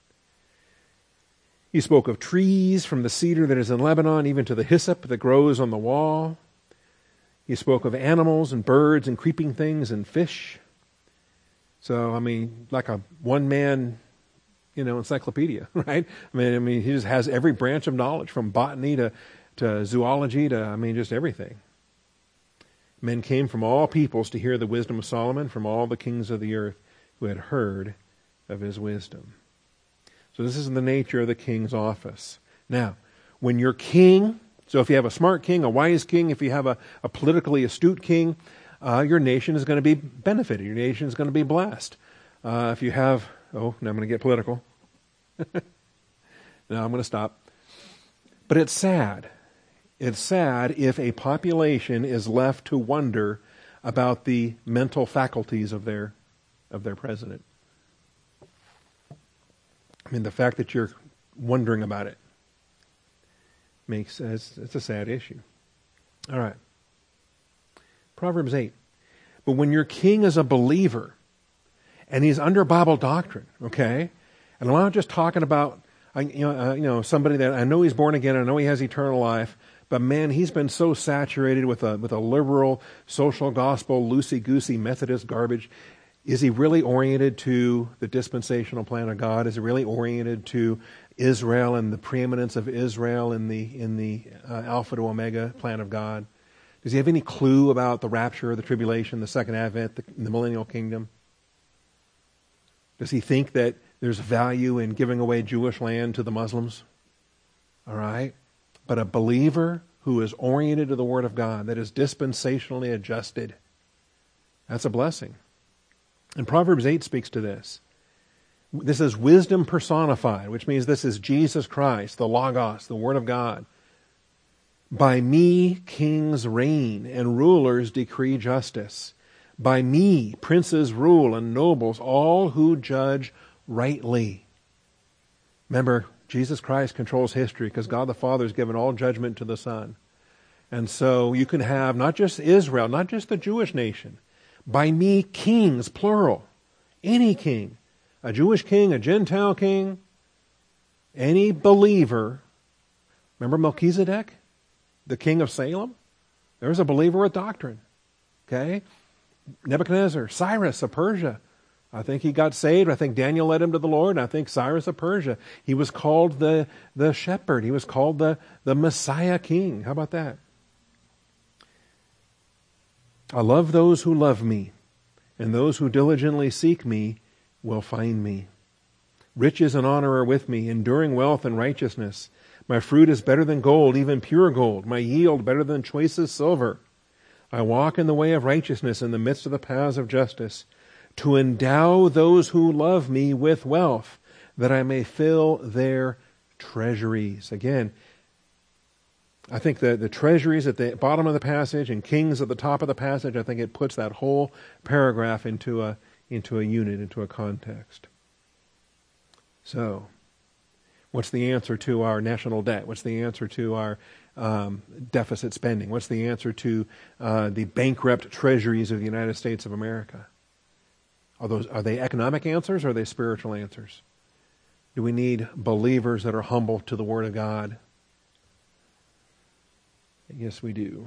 He spoke of trees, from the cedar that is in Lebanon, even to the hyssop that grows on the wall. He spoke of animals and birds and creeping things and fish. So, I mean, like a one-man, you know, encyclopedia, right? I mean, I mean, he just has every branch of knowledge, from botany to, to zoology to, I mean, just everything. Men came from all peoples to hear the wisdom of Solomon, from all the kings of the earth who had heard of his wisdom. So this is the nature of the king's office. Now, when you're king, so if you have a smart king, a wise king, if you have a, a politically astute king, uh, your nation is going to be benefited. Your nation is going to be blessed. Uh, if you have, oh, now I'm going to get political. Now I'm going to stop. But it's sad. It's sad if a population is left to wonder about the mental faculties of their of their president. I mean, the fact that you're wondering about it makes it's, it's a sad issue. All right. Proverbs eight. But when your king is a believer and he's under Bible doctrine, okay, and I'm not just talking about I, you know, uh, you know somebody that I know he's born again, I know he has eternal life, but man, he's been so saturated with a with a liberal social gospel, loosey-goosey Methodist garbage. Is he really oriented to the dispensational plan of God? Is he really oriented to Israel and the preeminence of Israel in the in the uh, Alpha to Omega plan of God? Does he have any clue about the rapture, the tribulation, the second advent, the, the millennial kingdom? Does he think that there's value in giving away Jewish land to the Muslims? All right? But a believer who is oriented to the Word of God, that is dispensationally adjusted, that's a blessing. And Proverbs eight speaks to this. This is wisdom personified, which means this is Jesus Christ, the Logos, the Word of God. By me kings reign and rulers decree justice. By me princes rule and nobles, all who judge rightly. Remember, Jesus Christ controls history because God the Father has given all judgment to the Son. And so you can have not just Israel, not just the Jewish nation. By me kings, plural. Any king. A Jewish king, a Gentile king. Any believer. Remember Melchizedek? The king of Salem? There was a believer with doctrine. Okay? Nebuchadnezzar, Cyrus of Persia. I think he got saved. I think Daniel led him to the Lord. I think Cyrus of Persia. He was called the, the shepherd. He was called the, the Messiah king. How about that? I love those who love me, and those who diligently seek me will find me. Riches and honor are with me, enduring wealth and righteousness. My fruit is better than gold, even pure gold. My yield better than choicest silver. I walk in the way of righteousness in the midst of the paths of justice, to endow those who love me with wealth, that I may fill their treasuries. Again, I think the, the treasuries at the bottom of the passage and kings at the top of the passage, I think it puts that whole paragraph into a into a unit, into a context. So, what's the answer to our national debt? What's the answer to our um, deficit spending? What's the answer to uh, the bankrupt treasuries of the United States of America? Are those are they economic answers or are they spiritual answers? Do we need believers that are humble to the Word of God? Yes, we do.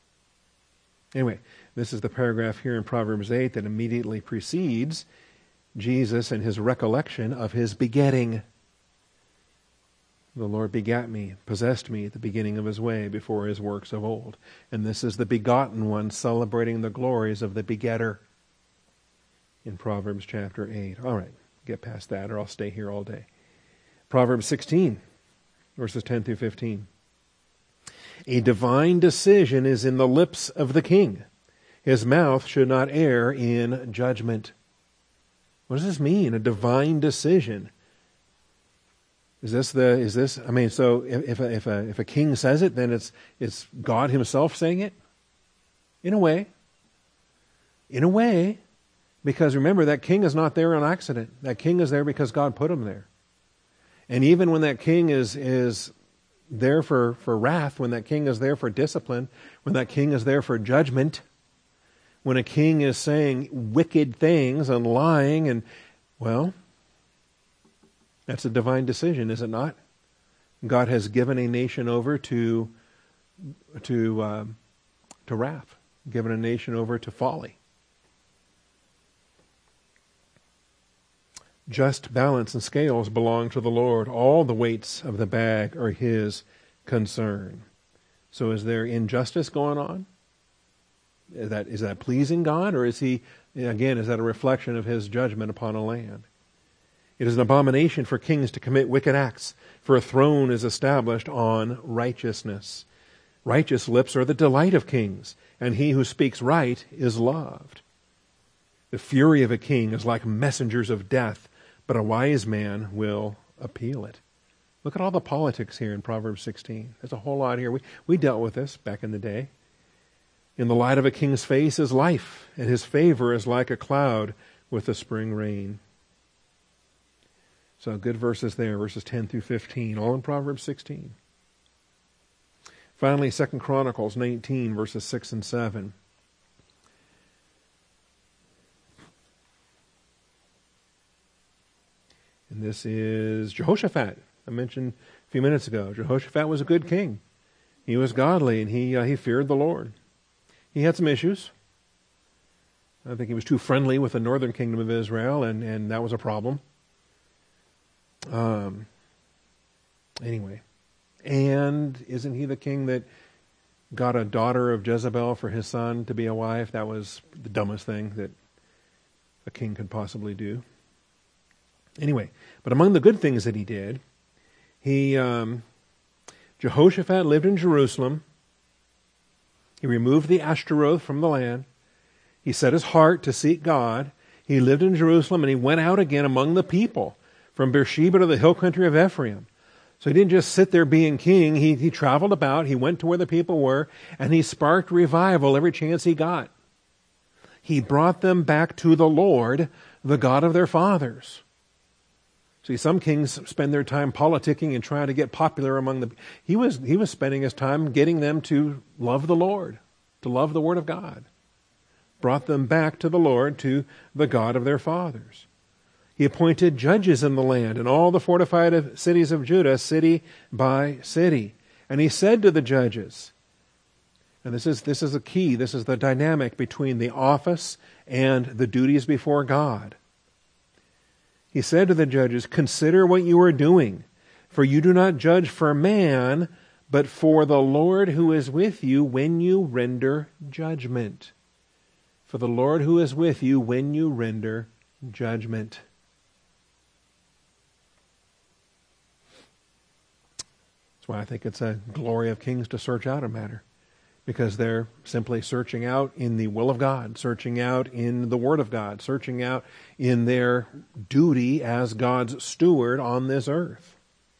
Anyway, this is the paragraph here in Proverbs eight that immediately precedes Jesus and his recollection of his begetting. The Lord begat me, possessed me at the beginning of his way before his works of old. And this is the begotten one celebrating the glories of the begetter in Proverbs chapter eight. All right, get past that or I'll stay here all day. Proverbs sixteen, verses ten through fifteen. A divine decision is in the lips of the king. His mouth should not err in judgment. What does this mean? A divine decision. Is this the? Is this? I mean, so if, if a if a if a king says it, then it's it's God Himself saying it. In a way. In a way, because remember that king is not there on accident. That king is there because God put him there. And even when that king is is there for for wrath, when that king is there for discipline, when that king is there for judgment, when a king is saying wicked things and lying, and well, that's a divine decision, is it not? God has given a nation over to to uh, to wrath, given a nation over to folly. Just balance and scales belong to the Lord. All the weights of the bag are His concern. So is there injustice going on? Is that, is that pleasing God? Or is He, again, is that a reflection of His judgment upon a land? It is an abomination for kings to commit wicked acts, for a throne is established on righteousness. Righteous lips are the delight of kings, and he who speaks right is loved. The fury of a king is like messengers of death, but a wise man will appeal it. Look at all the politics here in Proverbs sixteen. There's a whole lot here. We, we dealt with this back in the day. In the light of a king's face is life, and his favor is like a cloud with the spring rain. So good verses there, verses ten through fifteen, all in Proverbs sixteen. Finally, Second Chronicles nineteen, verses six and seven. And this is Jehoshaphat. I mentioned a few minutes ago, Jehoshaphat was a good king. He was godly, and he uh, he feared the Lord. He had some issues. I think he was too friendly with the northern kingdom of Israel, and, and that was a problem. Um. Anyway, and isn't he the king that got a daughter of Jezebel for his son to be a wife? That was the dumbest thing that a king could possibly do. Anyway, but among the good things that he did, he um, Jehoshaphat lived in Jerusalem. He removed the Ashtaroth from the land. He set his heart to seek God. He lived in Jerusalem, and he went out again among the people, from Beersheba to the hill country of Ephraim. So he didn't just sit there being king. He, he traveled about. He went to where the people were, and he sparked revival every chance he got. He brought them back to the Lord, the God of their fathers. See, some kings spend their time politicking and trying to get popular among the... He was, he was spending his time getting them to love the Lord, to love the Word of God. Brought them back to the Lord, to the God of their fathers. He appointed judges in the land and all the fortified cities of Judah, city by city. And he said to the judges, and this is, this is the key, this is the dynamic between the office and the duties before God. He said to the judges, "Consider what you are doing, for you do not judge for man, but for the Lord who is with you when you render judgment." For the Lord who is with you when you render judgment. That's why I think it's a glory of kings to search out a matter. Because they're simply searching out in the will of God, searching out in the Word of God, searching out in their duty as God's steward on this earth.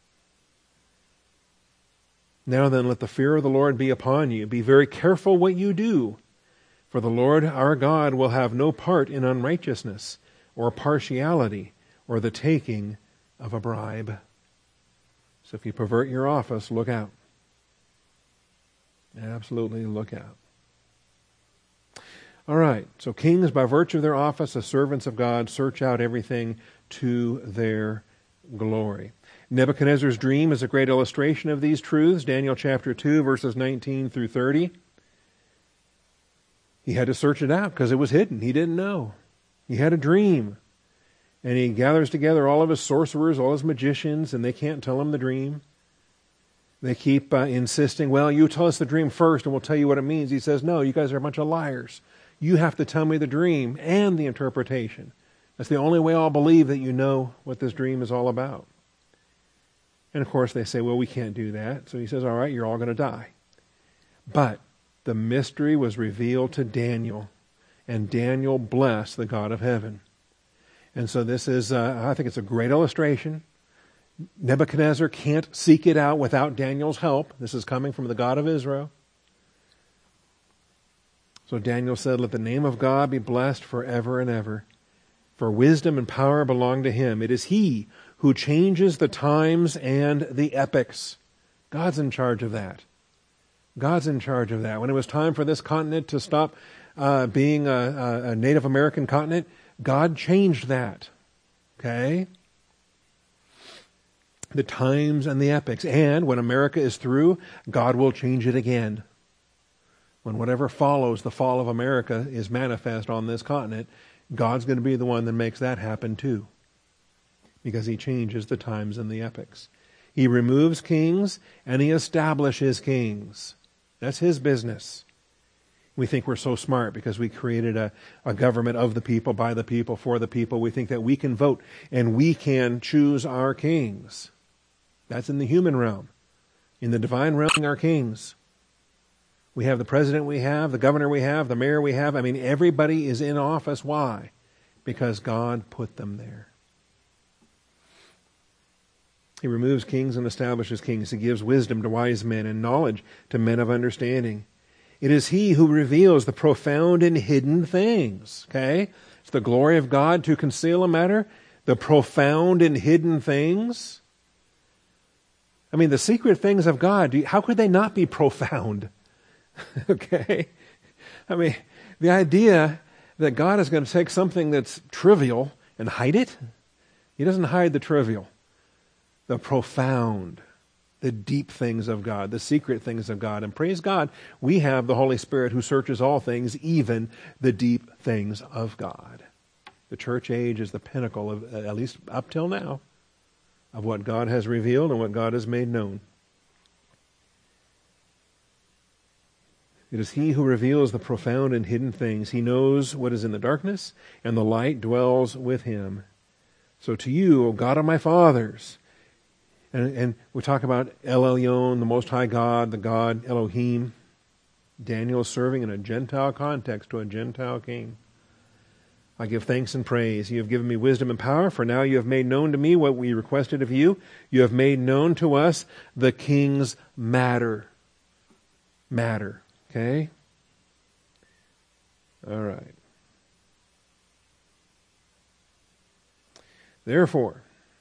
Now then, let the fear of the Lord be upon you. Be very careful what you do, for the Lord our God will have no part in unrighteousness or partiality or the taking of a bribe. So if you pervert your office, look out. Absolutely look out. All right, so kings, by virtue of their office as servants of God, search out everything to their glory. Nebuchadnezzar's dream is a great illustration of these truths. Daniel chapter two, verses nineteen through thirty. He had to search it out because it was hidden. He didn't know. He had a dream. And he gathers together all of his sorcerers, all his magicians, and they can't tell him the dream. They keep uh, insisting, well, you tell us the dream first and we'll tell you what it means. He says, no, you guys are a bunch of liars. You have to tell me the dream and the interpretation. That's the only way I'll believe that you know what this dream is all about. And of course they say, well, we can't do that. So he says, all right, you're all going to die. But the mystery was revealed to Daniel, and Daniel blessed the God of heaven. And so this is, uh, I think it's a great illustration. Nebuchadnezzar can't seek it out without Daniel's help. This is coming from the God of Israel. So Daniel said, let the name of God be blessed forever and ever. For wisdom and power belong to him. It is he who changes the times and the epochs. God's in charge of that. God's in charge of that. When it was time for this continent to stop uh, being a, a Native American continent, God changed that. Okay? The times and the epochs. And when America is through, God will change it again. When whatever follows the fall of America is manifest on this continent, God's going to be the one that makes that happen too. Because he changes the times and the epochs. He removes kings and he establishes kings. That's his business. We think we're so smart because we created a, a government of the people, by the people, for the people. We think that we can vote and we can choose our kings. That's in the human realm. In the divine realm, our kings. We have the president we have, the governor we have, the mayor we have. I mean, everybody is in office. Why? Because God put them there. He removes kings and establishes kings. He gives wisdom to wise men and knowledge to men of understanding. It is he who reveals the profound and hidden things. Okay? It's the glory of God to conceal a matter. The profound and hidden things. I mean, the secret things of God, how could they not be profound? Okay? I mean, the idea that God is going to take something that's trivial and hide it, he doesn't hide the trivial. The profound, the deep things of God, the secret things of God. And praise God, we have the Holy Spirit who searches all things, even the deep things of God. The church age is the pinnacle of, at least up till now, of what God has revealed and what God has made known. It is he who reveals the profound and hidden things. He knows what is in the darkness, and the light dwells with him. So to you, O God of my fathers, and, and we talk about El Elyon, the Most High God, the God Elohim. Daniel is serving in a Gentile context to a Gentile king. I give thanks and praise. You have given me wisdom and power, for now you have made known to me what we requested of you. You have made known to us the king's matter. Matter. Okay? All right. Therefore,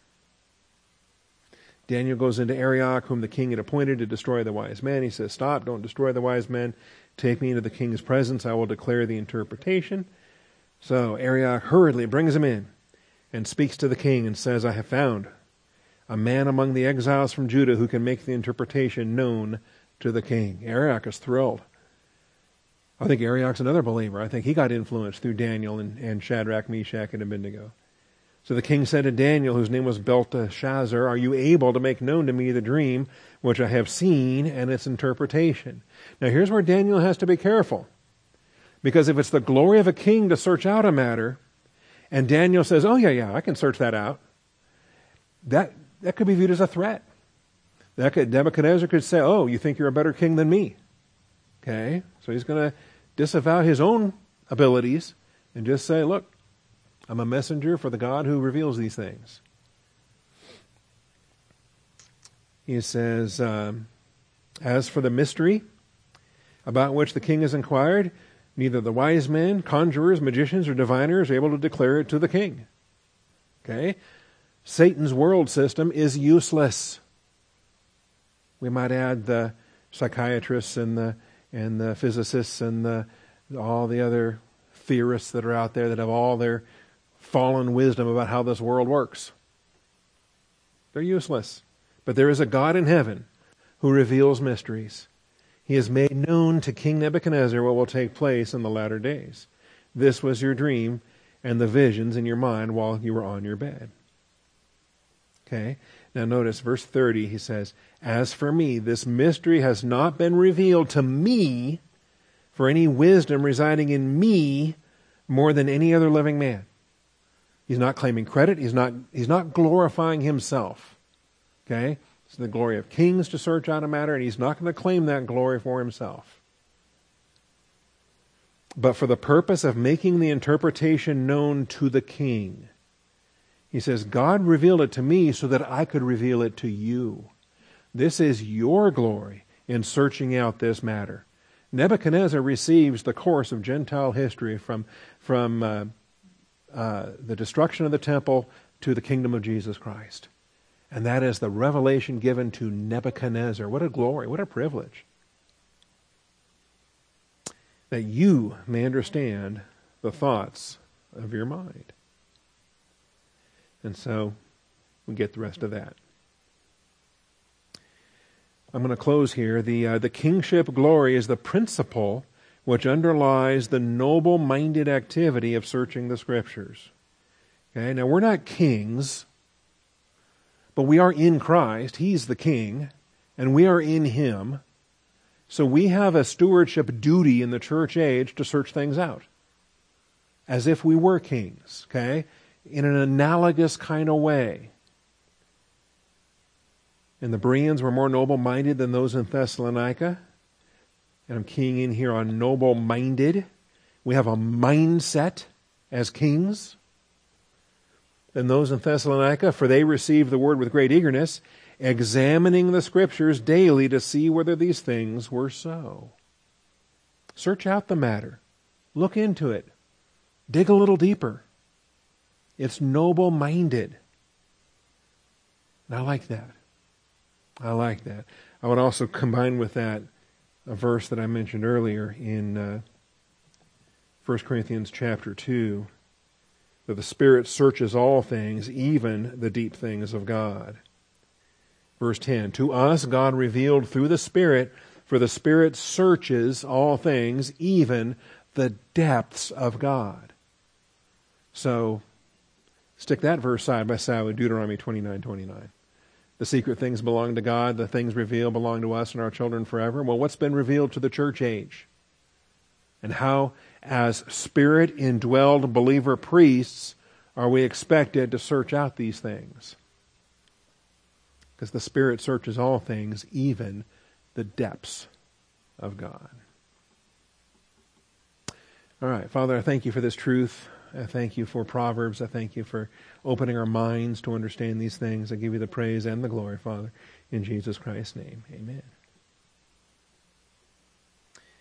Daniel goes into Arioch, whom the king had appointed to destroy the wise men. He says, stop, don't destroy the wise men. Take me into the king's presence. I will declare the interpretation. So Arioch hurriedly brings him in and speaks to the king and says, I have found a man among the exiles from Judah who can make the interpretation known to the king. Arioch is thrilled. I think Arioch's another believer. I think he got influenced through Daniel and, and Shadrach, Meshach, and Abednego. So the king said to Daniel, whose name was Belteshazzar, are you able to make known to me the dream which I have seen and its interpretation? Now here's where Daniel has to be careful. Because if it's the glory of a king to search out a matter, and Daniel says, oh yeah, yeah, I can search that out, that, that could be viewed as a threat. That could, Nebuchadnezzar could say, oh, you think you're a better king than me. Okay? So he's going to disavow his own abilities and just say, look, I'm a messenger for the God who reveals these things. He says, um, as for the mystery about which the king has inquired, neither the wise men, conjurers, magicians, or diviners are able to declare it to the king. Okay? Satan's world system is useless. We might add the psychiatrists and the and the physicists and the all the other theorists that are out there that have all their fallen wisdom about how this world works. They're useless. But there is a God in heaven who reveals mysteries. He has made known to King Nebuchadnezzar what will take place in the latter days. This was your dream, and the visions in your mind while you were on your bed. Okay? Now notice verse thirty, he says, as for me, this mystery has not been revealed to me for any wisdom residing in me more than any other living man. He's not claiming credit. He's not, he's not glorifying himself. Okay? It's the glory of kings to search out a matter, and he's not going to claim that glory for himself. But for the purpose of making the interpretation known to the king. He says, God revealed it to me so that I could reveal it to you. This is your glory in searching out this matter. Nebuchadnezzar receives the course of Gentile history from, from uh, uh, the destruction of the temple to the kingdom of Jesus Christ. And that is the revelation given to Nebuchadnezzar. What a glory, what a privilege. That you may understand the thoughts of your mind. And so we get the rest of that. I'm going to close here. The, uh, the kingship glory is the principle which underlies the noble-minded activity of searching the Scriptures. Okay, now we're not kings, but we are in Christ. He's the king, and we are in Him. So we have a stewardship duty in the church age to search things out, as if we were kings, okay, in an analogous kind of way. And the Bereans were more noble-minded than those in Thessalonica. And I'm keying in here on noble-minded. We have a mindset as kings than those in Thessalonica, for they received the word with great eagerness, examining the Scriptures daily to see whether these things were so. Search out the matter. Look into it. Dig a little deeper. It's noble-minded. And I like that. I like that. I would also combine with that a verse that I mentioned earlier in uh, First Corinthians chapter two, that the Spirit searches all things, even the deep things of God. Verse ten, to us God revealed through the Spirit, for the Spirit searches all things, even the depths of God. So, stick that verse side by side with Deuteronomy twenty-nine twenty-nine. The secret things belong to God, the things revealed belong to us and our children forever. Well, what's been revealed to the church age? And how, as Spirit-indwelled believer priests, are we expected to search out these things? Because the Spirit searches all things, even the depths of God. All right, Father, I thank you for this truth. I thank you for Proverbs. I thank you for opening our minds to understand these things. I give you the praise and the glory, Father, in Jesus Christ's name. Amen.